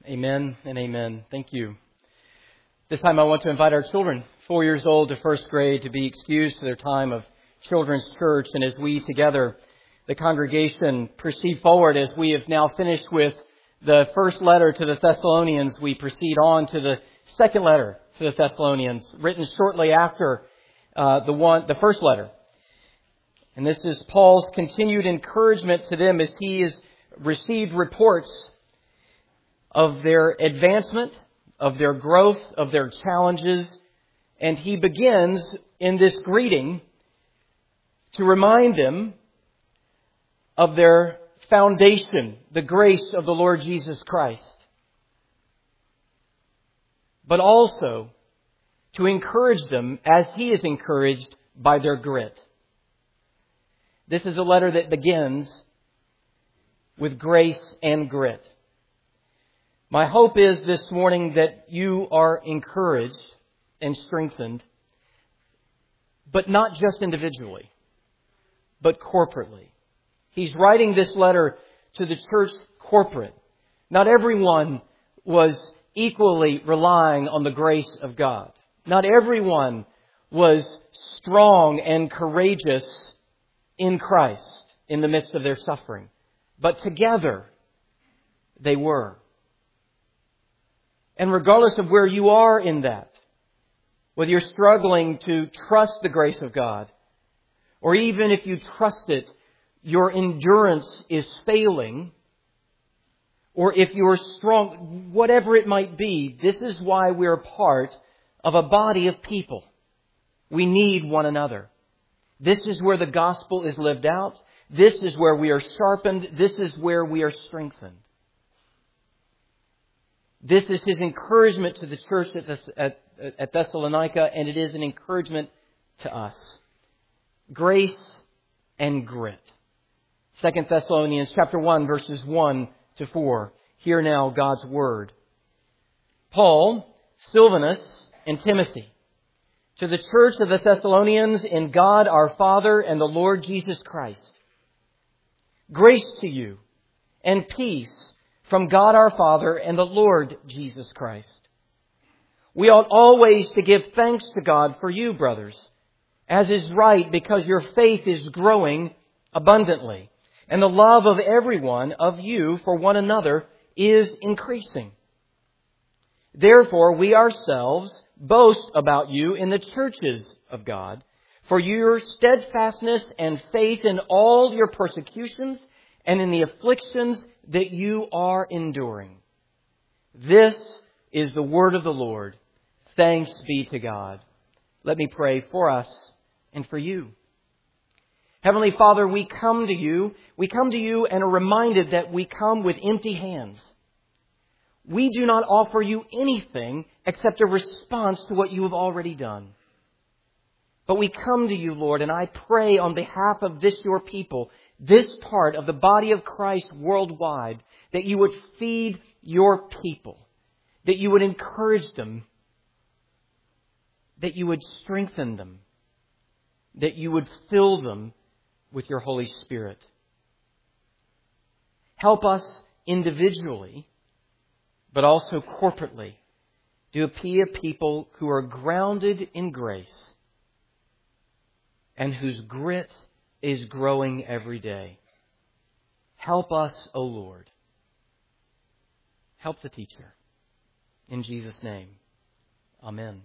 Amen and amen. Thank you. This time I want to invite our children, 4 years old to first grade, to be excused to their time of children's church. And as we together, the congregation, proceed forward, as we have now finished with the first letter to the Thessalonians, we proceed on to the second letter to the Thessalonians, written shortly after the first letter. And this is Paul's continued encouragement to them as he has received reports of their advancement, of their growth, of their challenges. And he begins in this greeting to remind them of their foundation, the grace of the Lord Jesus Christ. But also to encourage them as he is encouraged by their grit. This is a letter that begins with grace and grit. My hope is this morning that you are encouraged and strengthened, but not just individually, but corporately. He's writing this letter to the church corporate. Not everyone was equally relying on the grace of God. Not everyone was strong and courageous in Christ in the midst of their suffering. But together they were. And regardless of where you are in that, whether you're struggling to trust the grace of God, or even if you trust it, your endurance is failing, or if you're strong, whatever it might be, this is why we're part of a body of people. We need one another. This is where the gospel is lived out. This is where we are sharpened. This is where we are strengthened. This is his encouragement to the church at Thessalonica, and it is an encouragement to us. Grace and grit. 2 Thessalonians chapter 1, verses 1 to 4. Hear now God's word. Paul, Silvanus, and Timothy, to the church of the Thessalonians in God our Father and the Lord Jesus Christ. Grace to you and peace from God our Father and the Lord Jesus Christ. We ought always to give thanks to God for you, brothers, as is right, because your faith is growing abundantly, and the love of everyone of you for one another is increasing. Therefore, we ourselves boast about you in the churches of God, for your steadfastness and faith in all your persecutions and in the afflictions that you are enduring. This is the word of the Lord. Thanks be to God. Let me pray for us and for you. Heavenly Father, we come to you. We come to you and are reminded that we come with empty hands. We do not offer you anything except a response to what you have already done. But we come to you, Lord, and I pray on behalf of this your people, this part of the body of Christ worldwide, that you would feed your people, that you would encourage them, that you would strengthen them, that you would fill them with your Holy Spirit. Help us individually, but also corporately, to be a people who are grounded in grace and whose grit is growing every day. Help us, O Lord. Help the teacher. In Jesus' name, amen.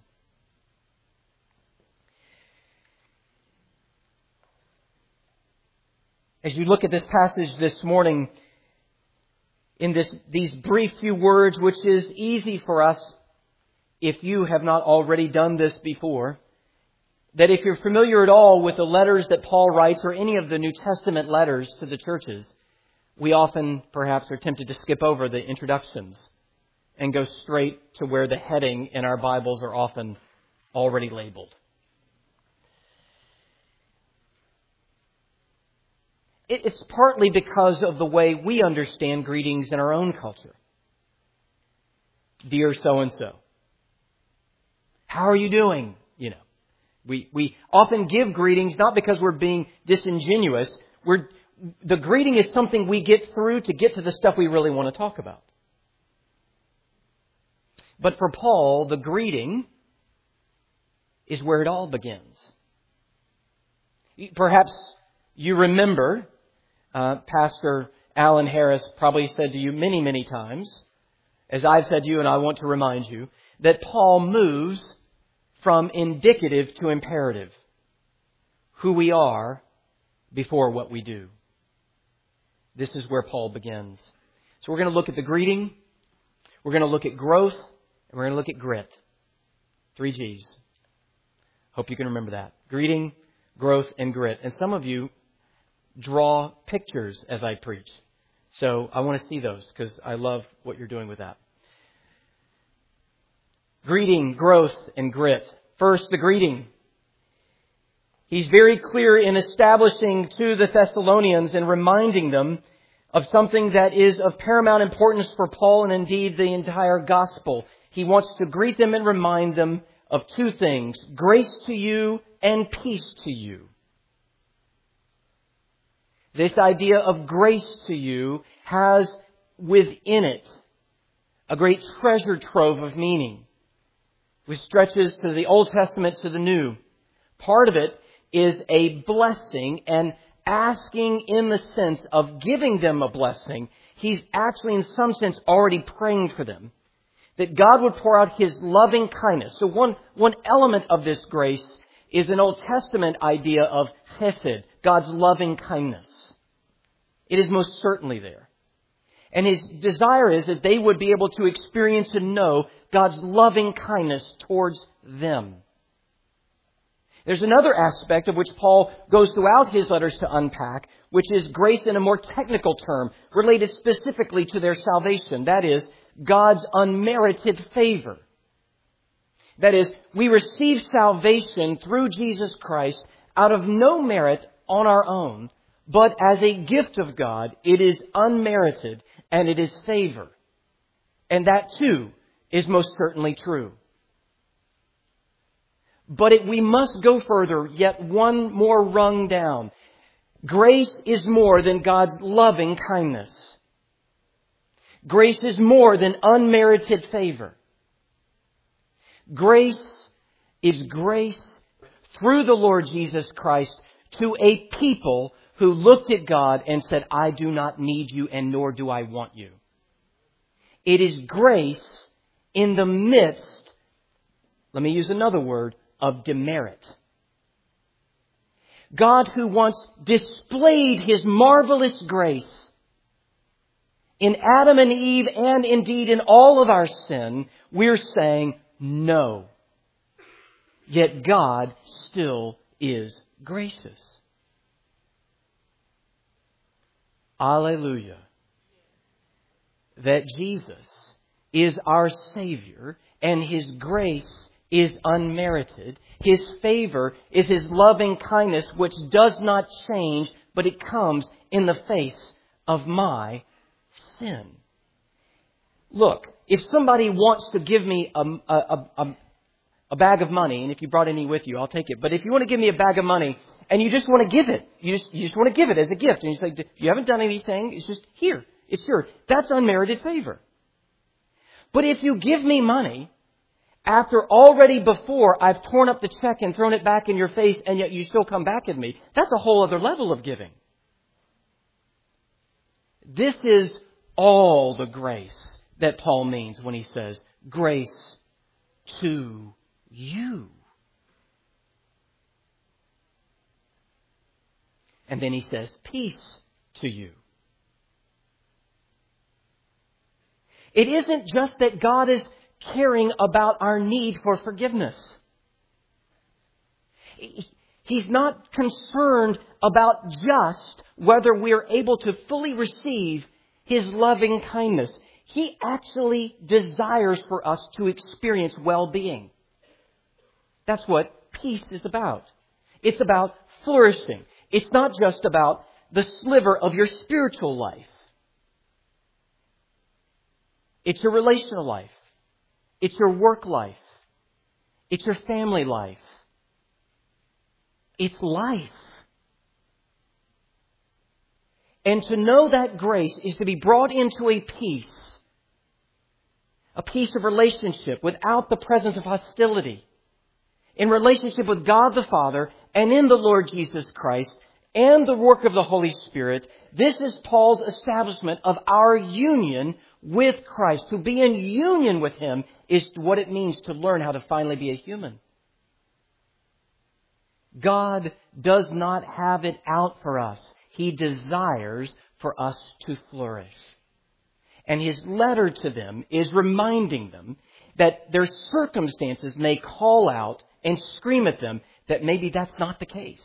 As you look at this passage this morning, in these brief few words, which is easy for us if you have not already done this before, that if you're familiar at all with the letters that Paul writes or any of the New Testament letters to the churches, we often perhaps are tempted to skip over the introductions and go straight to where the heading in our Bibles are often already labeled. It's partly because of the way we understand greetings in our own culture. Dear so-and-so. How are you doing? You know, we often give greetings not because we're being disingenuous. The greeting is something we get through to get to the stuff we really want to talk about. But for Paul, the greeting is where it all begins. Perhaps you remember, Pastor Alan Harris probably said to you many, many times, as I've said to you and I want to remind you, that Paul moves from indicative to imperative. Who we are before what we do. This is where Paul begins. So we're going to look at the greeting, we're going to look at growth, and we're going to look at grit. 3 G's. Hope you can remember that. Greeting, growth, and grit. And some of you draw pictures as I preach. So I want to see those because I love what you're doing with that. Greeting, growth, and grit. First, the greeting. He's very clear in establishing to the Thessalonians and reminding them of something that is of paramount importance for Paul and indeed the entire gospel. He wants to greet them and remind them of 2 things: grace to you and peace to you. This idea of grace to you has within it a great treasure trove of meaning, which stretches to the Old Testament to the New. Part of it is a blessing, and asking in the sense of giving them a blessing. He's actually in some sense already praying for them, that God would pour out His loving kindness. So one element of this grace is an Old Testament idea of chesed, God's loving kindness. It is most certainly there. And His desire is that they would be able to experience and know God's loving kindness towards them. There's another aspect of which Paul goes throughout his letters to unpack, which is grace in a more technical term, related specifically to their salvation. That is, God's unmerited favor. That is, we receive salvation through Jesus Christ out of no merit on our own, but as a gift of God. It is unmerited and it is favor. And that too is most certainly true. But we must go further, yet one more rung down. Grace is more than God's loving kindness. Grace is more than unmerited favor. Grace is grace through the Lord Jesus Christ to a people who looked at God and said, I do not need you and nor do I want you. It is grace in the midst, let me use another word, of demerit. God, who once displayed His marvelous grace in Adam and Eve and indeed in all of our sin, we're saying no. Yet God still is gracious. Alleluia. That Jesus is our Savior and His grace is unmerited. His favor is His loving kindness, which does not change, but it comes in the face of my sin. Look, if somebody wants to give me a bag of money, and if you brought any with you, I'll take it. But if you want to give me a bag of money, and you just want to give it, you just want to give it as a gift, and you say, you haven't done anything, it's just here, it's yours. That's unmerited favor. But if you give me money, after already before I've torn up the check and thrown it back in your face, and yet you still come back at me, that's a whole other level of giving. This is all the grace that Paul means when he says, grace to you. And then he says, peace to you. It isn't just that God is caring about our need for forgiveness. He's not concerned about just whether we're able to fully receive His loving kindness. He actually desires for us to experience well-being. That's what peace is about. It's about flourishing. It's not just about the sliver of your spiritual life. It's your relational life. It's your work life. It's your family life. It's life. And to know that grace is to be brought into a peace a peace of relationship without the presence of hostility. In relationship with God the Father and in the Lord Jesus Christ and the work of the Holy Spirit, this is Paul's establishment of our union with Christ. To be in union with Him is what it means to learn how to finally be a human. God does not have it out for us. He desires for us to flourish. And his letter to them is reminding them that their circumstances may call out and scream at them that maybe that's not the case.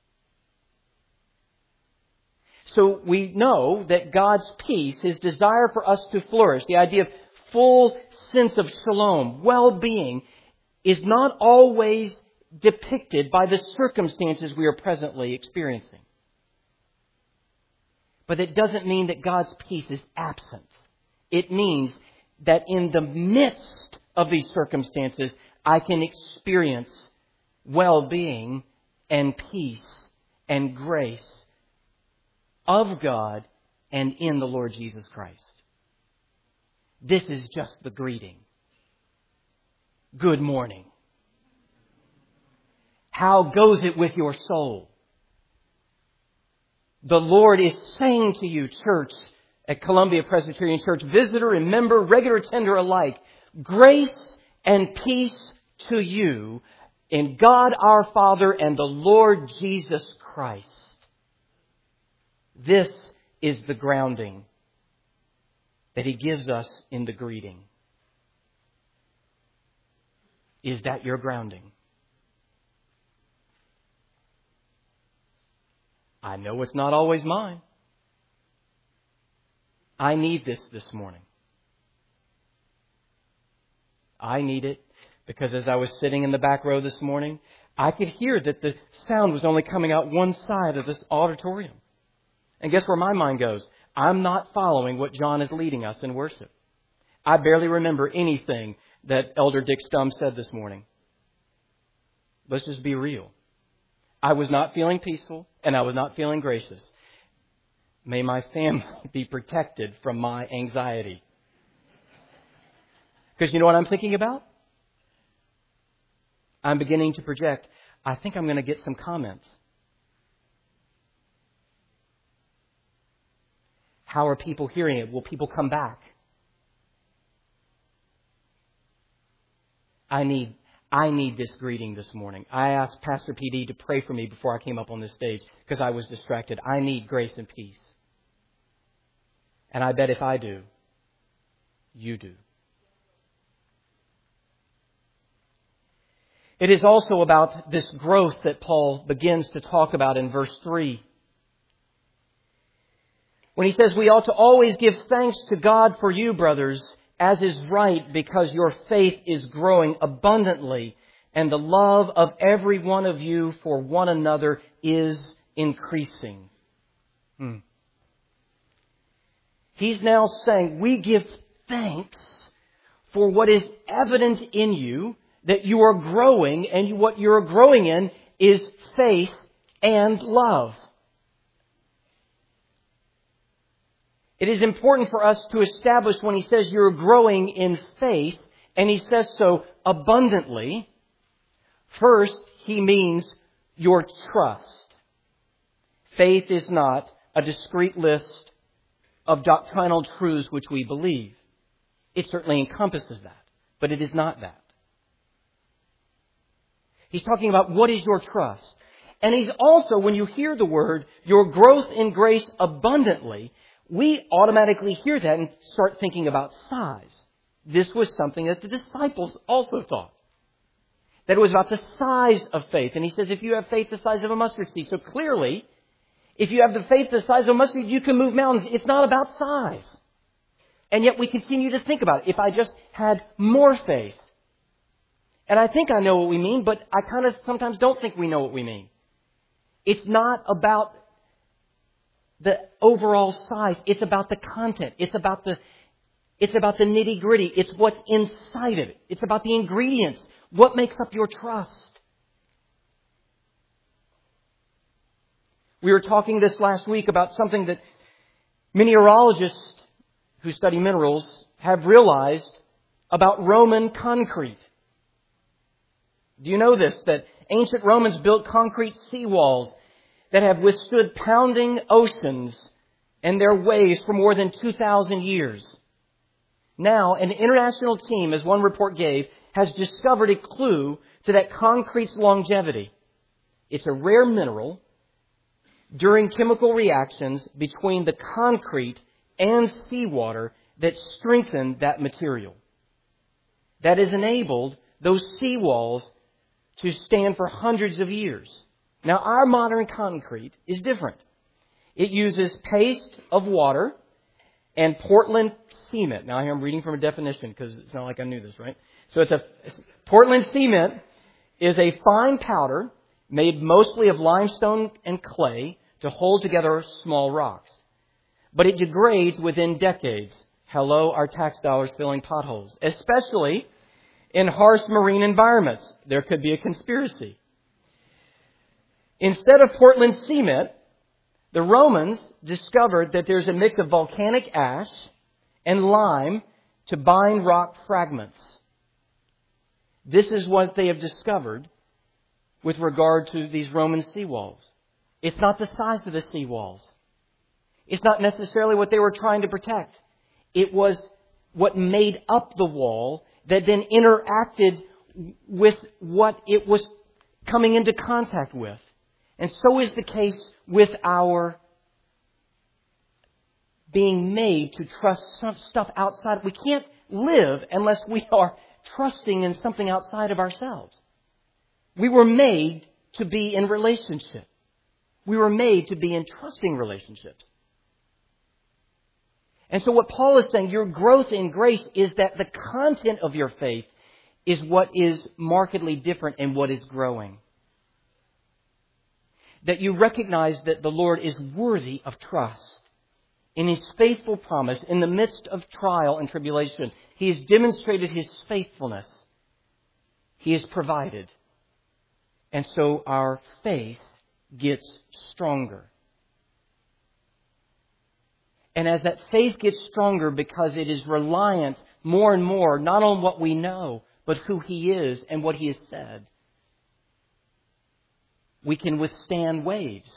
So we know that God's peace, His desire for us to flourish, the idea of full sense of shalom, well-being, is not always depicted by the circumstances we are presently experiencing. But it doesn't mean that God's peace is absent. It means that in the midst of these circumstances, I can experience well-being and peace and grace of God and in the Lord Jesus Christ. This is just the greeting. Good morning. How goes it with your soul? The Lord is saying to you, church, at Columbia Presbyterian Church, visitor and member, regular attender alike, grace and peace to you in God our Father and the Lord Jesus Christ. This is the grounding that He gives us in the greeting. Is that your grounding? I know it's not always mine. I need this morning. I need it because as I was sitting in the back row this morning, I could hear that the sound was only coming out one side of this auditorium. And guess where my mind goes? I'm not following what John is leading us in worship. I barely remember anything that Elder Dick Stum said this morning. Let's just be real. I was not feeling peaceful and I was not feeling gracious. May my family be protected from my anxiety. Because you know what I'm thinking about? I'm beginning to project, I think I'm going to get some comments. How are people hearing it? Will people come back? I need this greeting this morning. I asked Pastor PD to pray for me before I came up on this stage because I was distracted. I need grace and peace. And I bet if I do, you do. It is also about this growth that Paul begins to talk about in verse 3. When he says we ought to always give thanks to God for you, brothers, as is right, because your faith is growing abundantly, and the love of every one of you for one another is increasing. He's now saying we give thanks for what is evident in you, that you are growing, and what you're growing in is faith and love. It is important for us to establish when he says you're growing in faith, and he says so abundantly, first, he means your trust. Faith is not a discrete list of doctrinal truths which we believe. It certainly encompasses that, but it is not that. He's talking about what is your trust. And he's also, when you hear the word, your growth in grace abundantly, we automatically hear that and start thinking about size. This was something that the disciples also thought. That it was about the size of faith. And he says, if you have faith the size of a mustard seed. So clearly, if you have the faith the size of a mustard seed, you can move mountains. It's not about size. And yet we continue to think about it. If I just had more faith. And I think I know what we mean, but I kind of sometimes don't think we know what we mean. It's not about the overall size. It's about the content. It's about the nitty-gritty. It's what's inside of it. It's about the ingredients. What makes up your trust? We were talking this last week about something that mineralogists who study minerals have realized about Roman concrete. Do you know this? That ancient Romans built concrete seawalls that have withstood pounding oceans and their waves for more than 2,000 years. Now, an international team, as one report gave, has discovered a clue to that concrete's longevity. It's a rare mineral during chemical reactions between the concrete and seawater that strengthen that material. That has enabled those seawalls to stand for hundreds of years. Now, our modern concrete is different. It uses paste of water and Portland cement. Now, I'm reading from a definition because it's not like I knew this, right? So Portland cement is a fine powder made mostly of limestone and clay to hold together small rocks. But it degrades within decades. Hello, our tax dollars filling potholes, especially in harsh marine environments. There could be a conspiracy. Instead of Portland cement, the Romans discovered that there's a mix of volcanic ash and lime to bind rock fragments. This is what they have discovered with regard to these Roman seawalls. It's not the size of the seawalls. It's not necessarily what they were trying to protect. It was what made up the wall that then interacted with what it was coming into contact with. And so is the case with our being made to trust some stuff outside. We can't live unless we are trusting in something outside of ourselves. We were made to be in relationship. We were made to be in trusting relationships. And so what Paul is saying, your growth in grace is that the content of your faith is what is markedly different and what is growing. That you recognize that the Lord is worthy of trust. In His faithful promise, in the midst of trial and tribulation, He has demonstrated His faithfulness. He has provided. And so our faith gets stronger. And as that faith gets stronger because it is reliant more and more, not on what we know, but who He is and what He has said, we can withstand waves.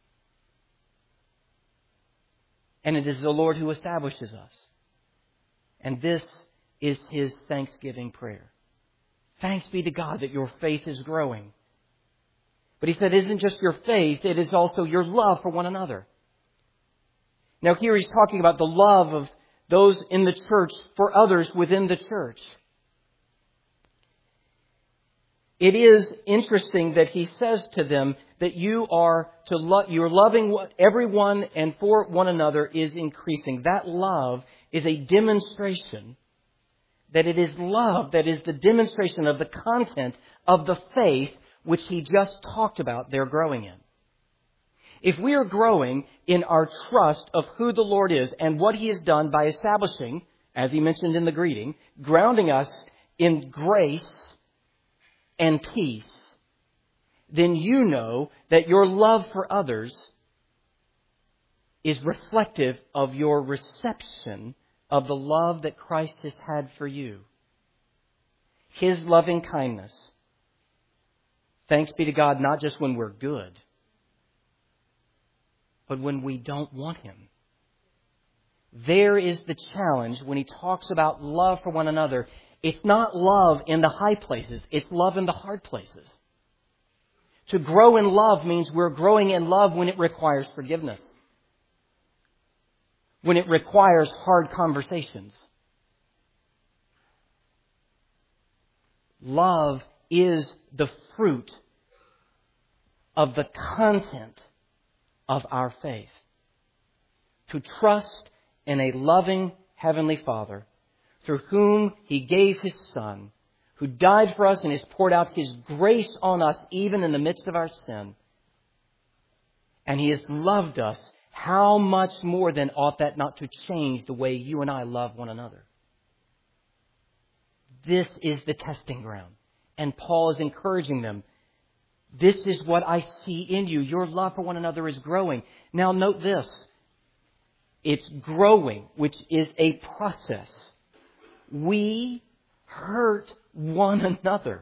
And it is the Lord who establishes us. And this is His thanksgiving prayer. Thanks be to God that your faith is growing. But He said it isn't just your faith, it is also your love for one another. Now here He's talking about the love of those in the church for others within the church. It is interesting that He says to them that you're loving everyone and for one another is increasing. That love is a demonstration that it is love that is the demonstration of the content of the faith which He just talked about they're growing in. If we are growing in our trust of who the Lord is and what He has done by establishing, as He mentioned in the greeting, grounding us in grace and peace, then you know that your love for others is reflective of your reception of the love that Christ has had for you. His loving kindness. Thanks be to God, not just when we're good, but when we don't want Him. There is the challenge when He talks about love for one another. It's not love in the high places. It's love in the hard places. To grow in love means we're growing in love when it requires forgiveness. When it requires hard conversations. Love is the fruit of the content of our faith. To trust in a loving Heavenly Father through whom He gave His Son, who died for us and has poured out His grace on us even in the midst of our sin. And He has loved us. How much more then ought that not to change the way you and I love one another? This is the testing ground. And Paul is encouraging them. This is what I see in you. Your love for one another is growing. Now note this. It's growing, which is a process. We hurt one another.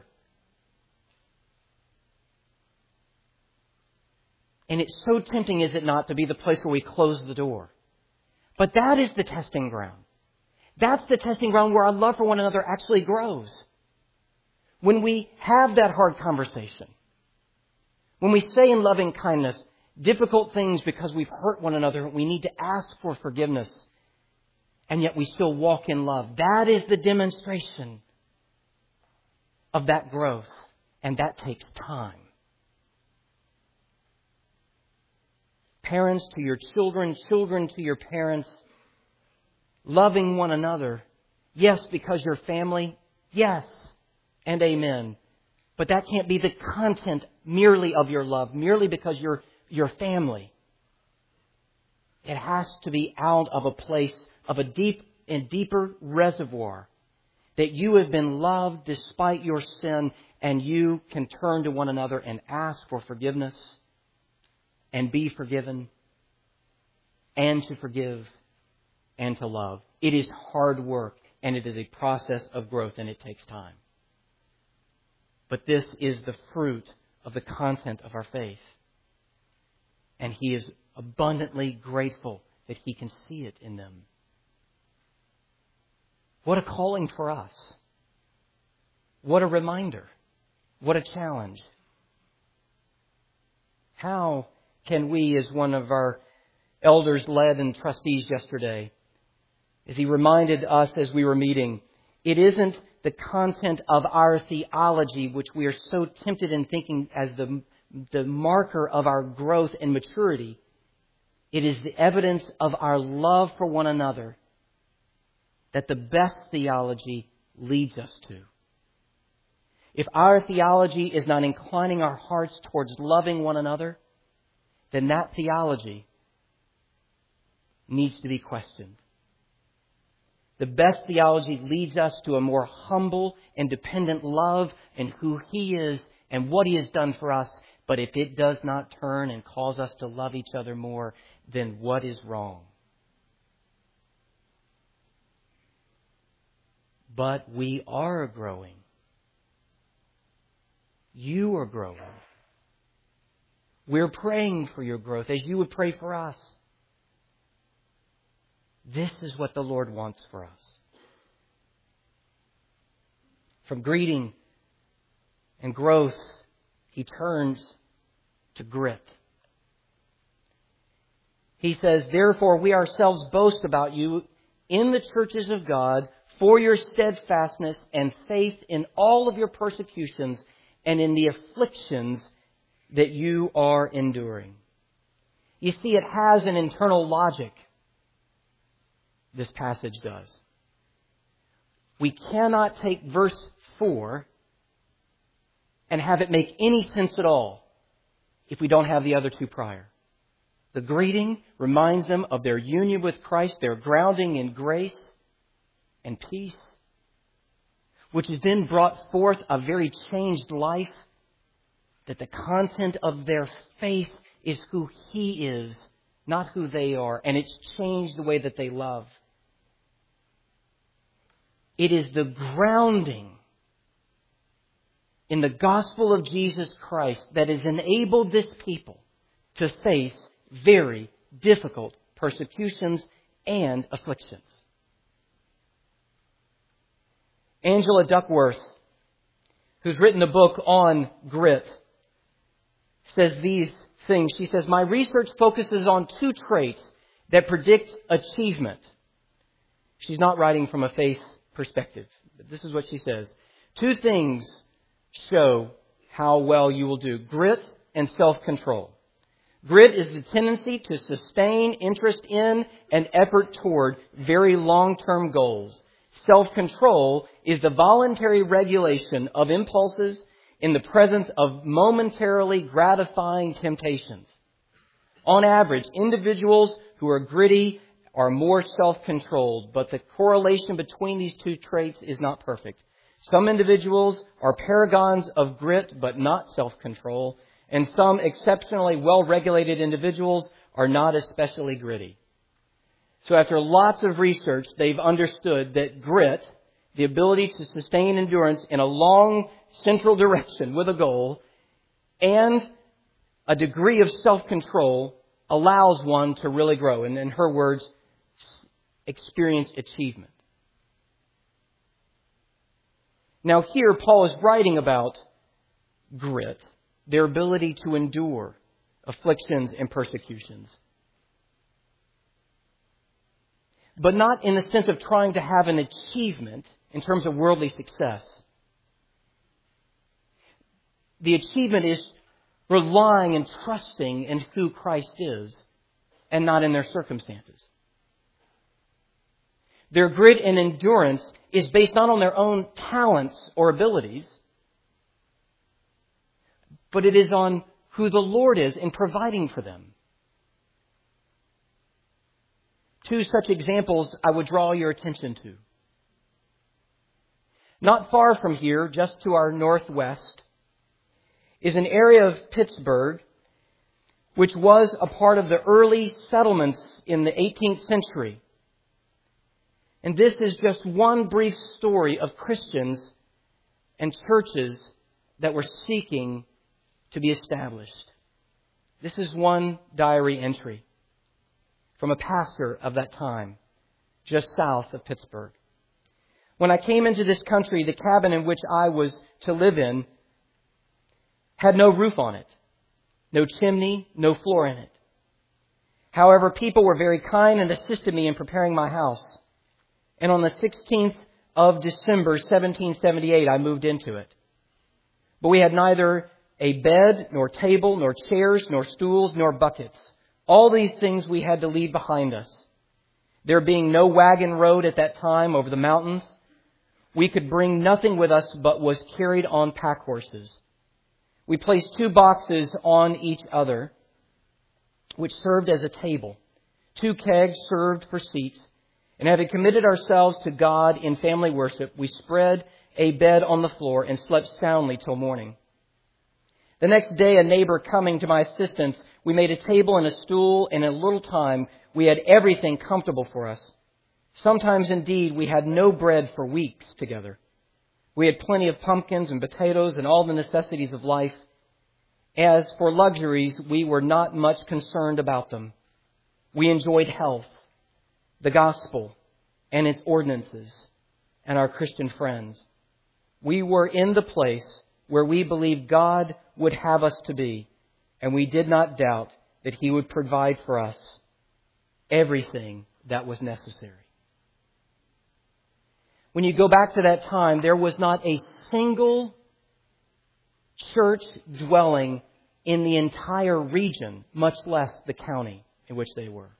And it's so tempting, is it not, to be the place where we close the door. But that is the testing ground. That's the testing ground where our love for one another actually grows. When we have that hard conversation, when we say in loving kindness difficult things because we've hurt one another, we need to ask for forgiveness, and yet we still walk in love. That is the demonstration of that growth, and that takes time. Parents to your children, children to your parents, loving one another. Yes, because you're family. Yes, and amen. But that can't be the content merely of your love, merely because you're your family. It has to be out of a place of a deep and deeper reservoir that you have been loved despite your sin, and you can turn to one another and ask for forgiveness and be forgiven and to forgive and to love. It is hard work, and it is a process of growth, and it takes time. But this is the fruit of the content of our faith. And He is abundantly grateful that He can see it in them. What a calling for us. What a reminder. What a challenge. How can we, as one of our elders led and trustees yesterday, as he reminded us as we were meeting, it isn't the content of our theology which we are so tempted in thinking as the marker of our growth and maturity. It is the evidence of our love for one another that the best theology leads us to. If our theology is not inclining our hearts towards loving one another, then that theology needs to be questioned. The best theology leads us to a more humble and dependent love in who He is and what He has done for us. But if it does not turn and cause us to love each other more, then what is wrong? But we are growing. You are growing. We're praying for your growth as you would pray for us. This is what the Lord wants for us. From greeting and growth, He turns to grit. He says, "Therefore we ourselves boast about you in the churches of God for your steadfastness and faith in all of your persecutions and in the afflictions that you are enduring." You see, it has an internal logic. This passage does. We cannot take verse 4 and have it make any sense at all if we don't have the other two prior. The greeting reminds them of their union with Christ, their grounding in grace and peace, which has then brought forth a very changed life, that the content of their faith is who He is, not who they are, and it's changed the way that they love. It is the grounding in the gospel of Jesus Christ that has enabled this people to face very difficult persecutions and afflictions. Angela Duckworth, who's written a book on grit, says these things. She says, "My research focuses on two traits that predict achievement." She's not writing from a faith perspective, but this is what she says. "Two things show how well you will do: grit and self-control. Grit is the tendency to sustain interest in and effort toward very long-term goals. Self-control is the voluntary regulation of impulses in the presence of momentarily gratifying temptations. On average, individuals who are gritty are more self-controlled, but the correlation between these two traits is not perfect. Some individuals are paragons of grit but not self-control, and some exceptionally well-regulated individuals are not especially gritty." So after lots of research, they've understood that grit, the ability to sustain endurance in a long central direction with a goal, and a degree of self-control allows one to really grow. And in her words, experience achievement. Now here, Paul is writing about grit, their ability to endure afflictions and persecutions. But not in the sense of trying to have an achievement in terms of worldly success. The achievement is relying and trusting in who Christ is and not in their circumstances. Their grit and endurance is based not on their own talents or abilities, but it is on who the Lord is in providing for them. Two such examples I would draw your attention to. Not far from here, just to our northwest, is an area of Pittsburgh which was a part of the early settlements in the 18th century. And this is just one brief story of Christians and churches that were seeking to be established. This is one diary entry from a pastor of that time, just south of Pittsburgh. When I came into this country, the cabin in which I was to live in had no roof on it, no chimney, no floor in it. However, people were very kind and assisted me in preparing my house. And on the 16th of December, 1778, I moved into it. But we had neither a bed, nor table, nor chairs, nor stools, nor buckets. All these things we had to leave behind us. There being no wagon road at that time over the mountains, we could bring nothing with us but was carried on pack horses. We placed 2 boxes on each other, which served as a table. 2 kegs served for seats. And having committed ourselves to God in family worship, we spread a bed on the floor and slept soundly till morning. The next day, a neighbor coming to my assistance, we made a table and a stool, and in a little time, we had everything comfortable for us. Sometimes, indeed, we had no bread for weeks together. We had plenty of pumpkins and potatoes and all the necessities of life. As for luxuries, we were not much concerned about them. We enjoyed health, the gospel and its ordinances, and our Christian friends. We were in the place where we believed God would have us to be, and we did not doubt that He would provide for us everything that was necessary. When you go back to that time, there was not a single church dwelling in the entire region, much less the county in which they were.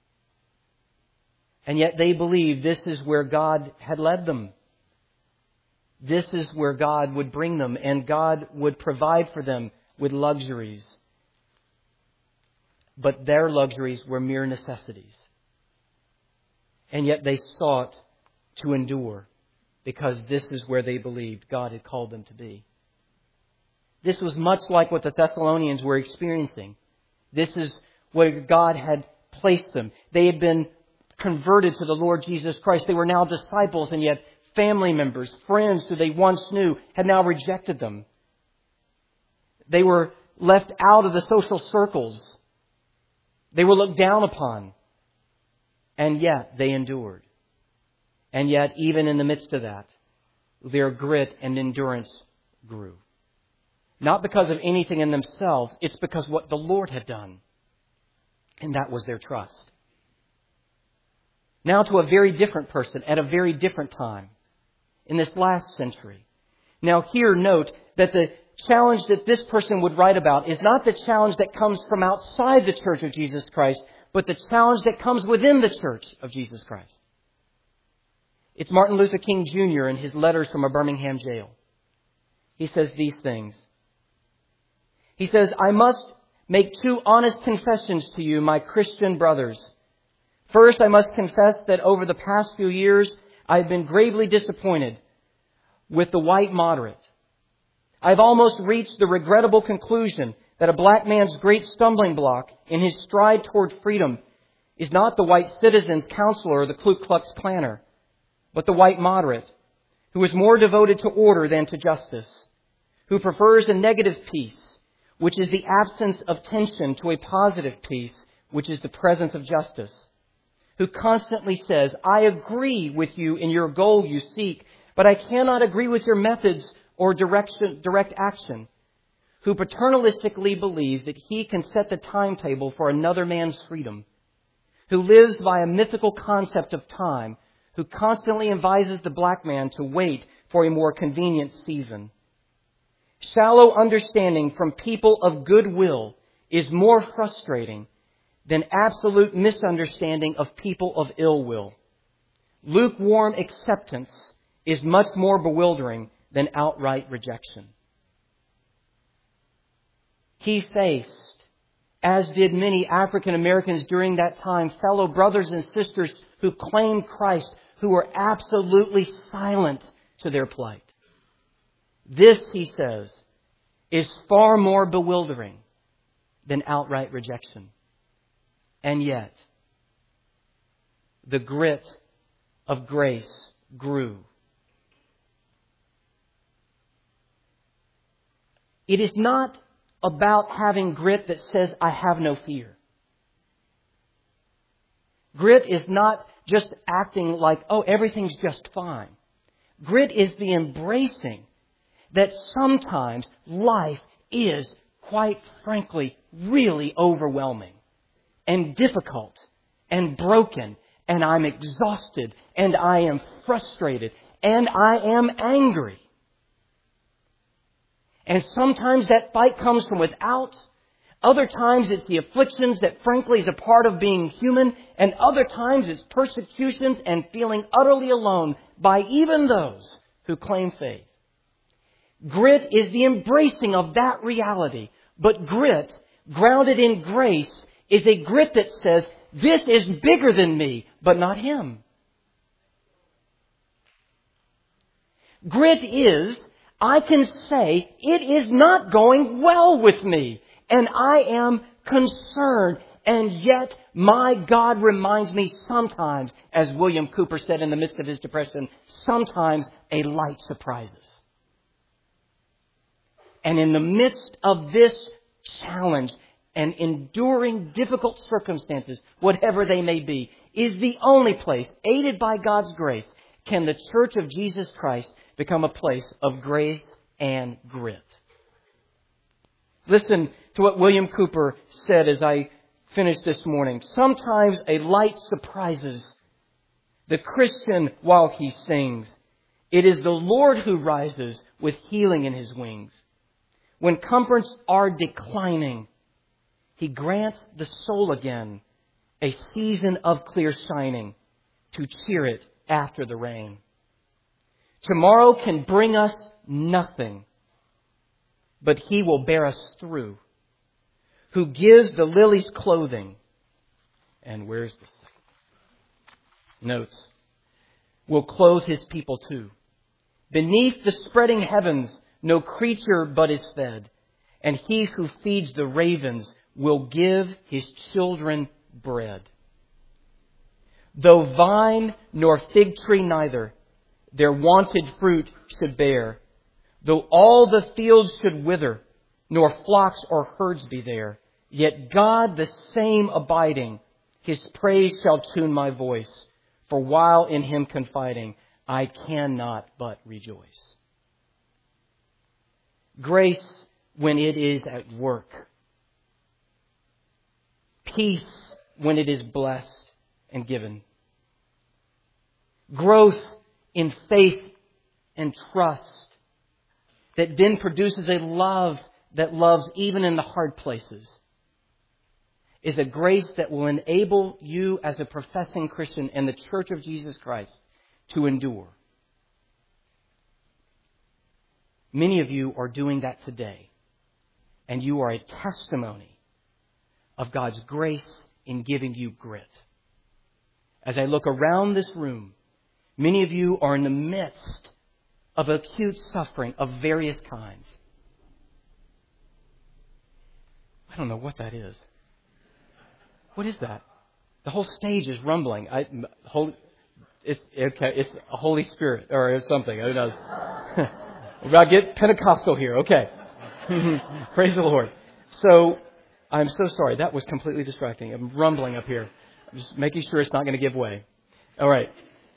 And yet they believed this is where God had led them. This is where God would bring them, and God would provide for them with luxuries. But their luxuries were mere necessities. And yet they sought to endure because this is where they believed God had called them to be. This was much like what the Thessalonians were experiencing. This is where God had placed them. They had been converted to the Lord Jesus Christ. They were now disciples, and yet family members, friends who they once knew had now rejected them. They were left out of the social circles. They were looked down upon. And yet they endured. And yet, even in the midst of that, their grit and endurance grew. Not because of anything in themselves, it's because what the Lord had done. And that was their trust. Now to a very different person at a very different time in this last century. Now here, note that the challenge that this person would write about is not the challenge that comes from outside the Church of Jesus Christ, but the challenge that comes within the Church of Jesus Christ. It's Martin Luther King Jr. in his letters from a Birmingham jail. He says these things. He says, "I must make 2 honest confessions to you, my Christian brothers. First, I must confess that over the past few years, I've been gravely disappointed with the white moderate. I've almost reached the regrettable conclusion that a black man's great stumbling block in his stride toward freedom is not the white citizen's counselor or the Ku Klux Klanner, but the white moderate, who is more devoted to order than to justice, who prefers a negative peace, which is the absence of tension, to a positive peace, which is the presence of justice, who constantly says, I agree with you in your goal you seek, but I cannot agree with your methods or direct action, who paternalistically believes that he can set the timetable for another man's freedom, who lives by a mythical concept of time, who constantly advises the black man to wait for a more convenient season. Shallow understanding from people of goodwill is more frustrating than absolute misunderstanding of people of ill will. Lukewarm acceptance is much more bewildering than outright rejection. He faced, as did many African Americans during that time, fellow brothers and sisters who claimed Christ, who were absolutely silent to their plight. This, he says, is far more bewildering than outright rejection. And yet, the grit of grace grew. It is not about having grit that says, I have no fear. Grit is not just acting like, oh, everything's just fine. Grit is the embracing that sometimes life is, quite frankly, really overwhelming and difficult and broken, and I'm exhausted and I am frustrated and I am angry. And sometimes that fight comes from without. Other times it's the afflictions that frankly is a part of being human. And other times it's persecutions and feeling utterly alone by even those who claim faith. Grit is the embracing of that reality. But grit, grounded in grace, is a grit that says, this is bigger than me, but not him. Grit is, I can say, it is not going well with me, and I am concerned, and yet my God reminds me sometimes, as William Cooper said in the midst of his depression, sometimes a light surprises. And in the midst of this challenge and enduring difficult circumstances, whatever they may be, is the only place, aided by God's grace, can the Church of Jesus Christ become a place of grace and grit. Listen to what William Cooper said as I finished this morning. Sometimes a light surprises the Christian while he sings. It is the Lord who rises with healing in his wings. When comforts are declining, he grants the soul again a season of clear shining to cheer it after the rain. Tomorrow can bring us nothing, but he will bear us through. Who gives the lilies clothing, and where's the notes, will clothe his people too. Beneath the spreading heavens, no creature but is fed, and he who feeds the ravens will give his children bread. Though vine nor fig tree neither their wonted fruit should bear, though all the fields should wither, nor flocks or herds be there, yet God the same abiding, his praise shall tune my voice, for while in him confiding, I cannot but rejoice. Grace when it is at work. Peace when it is blessed and given. Growth in faith and trust that then produces a love that loves even in the hard places is a grace that will enable you as a professing Christian and the Church of Jesus Christ to endure. Many of you are doing that today, and you are a testimony of God's grace in giving you grit. As I look around this room, many of you are in the midst of acute suffering of various kinds. I don't know what that is. What is that? The whole stage is rumbling. It's okay. It's a Holy Spirit or something. Who knows? We're about to get Pentecostal here. Okay. Praise the Lord. So, I'm so sorry. That was completely distracting. I'm rumbling up here. I'm just making sure it's not going to give way. All right.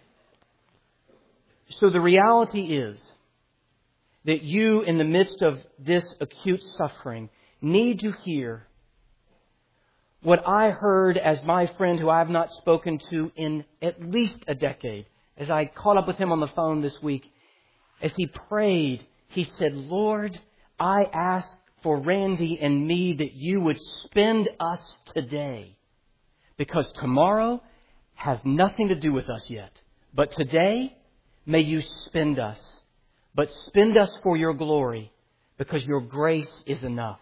So the reality is that you, in the midst of this acute suffering, need to hear what I heard as my friend who I have not spoken to in at least a decade. As I caught up with him on the phone this week, as he prayed, he said, Lord, I ask for Randy and me that you would spend us today, because tomorrow has nothing to do with us yet. But today, may you spend us. But spend us for your glory, because your grace is enough.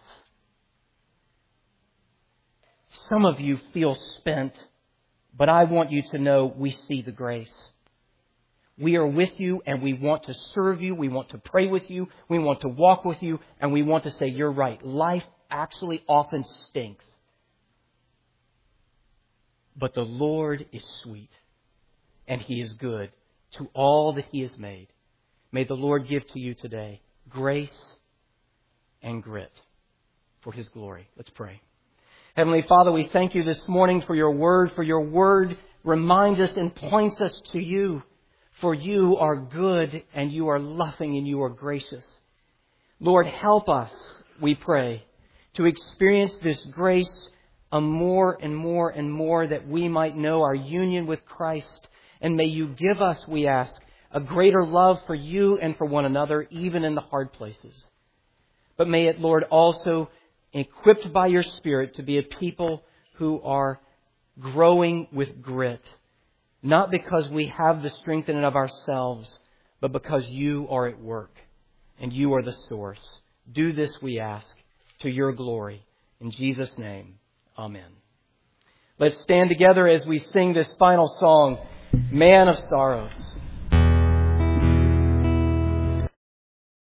Some of you feel spent, but I want you to know we see the grace. We are with you, and we want to serve you. We want to pray with you. We want to walk with you, and we want to say, you're right. Life actually often stinks. But the Lord is sweet, and He is good to all that He has made. May the Lord give to you today grace and grit for His glory. Let's pray. Heavenly Father, we thank you this morning for your word. For your word reminds us and points us to you. For you are good, and you are loving, and you are gracious. Lord, help us, we pray, to experience this grace more and more and more, that we might know our union with Christ. And may you give us, we ask, a greater love for you and for one another, even in the hard places. But may it, Lord, also equipped by your Spirit to be a people who are growing with grit. Not because we have the strength in and of ourselves, but because you are at work and you are the source. Do this, we ask, to your glory. In Jesus' name, amen. Let's stand together as we sing this final song, Man of Sorrows.